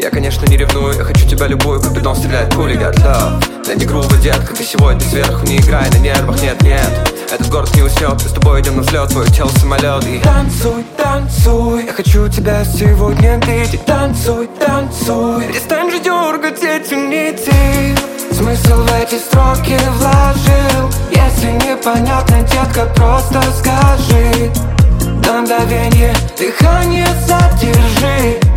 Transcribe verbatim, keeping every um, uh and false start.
Я, конечно, не ревную, я хочу тебя любую, Купидон стреляет пули, got love. Да не грубо, детка, ты сегодня сверху, не играй на нервах, нет-нет. Этот город не уснет, мы с тобой идем на взлет, твое тело самолет. И танцуй, танцуй, я хочу тебя сегодня видеть. Танцуй, танцуй, перестань же дергать эти нити. Смысл в эти строки вложил. Если непонятно, детка, просто скажи. На мгновенье дыхание задержи.